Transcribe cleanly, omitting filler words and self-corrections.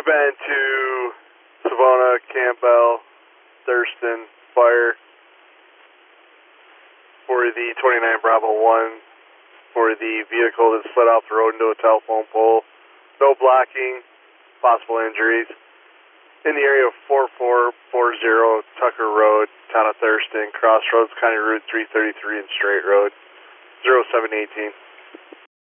have been to Savona, Campbell, Thurston, Fire for the 29 Bravo 1 for the vehicle that slid off the road into a telephone pole. No blocking, possible injuries. In the area of 4440 Tucker Road, town of Thurston, Crossroads, County Route 333 and Straight Road, 0718.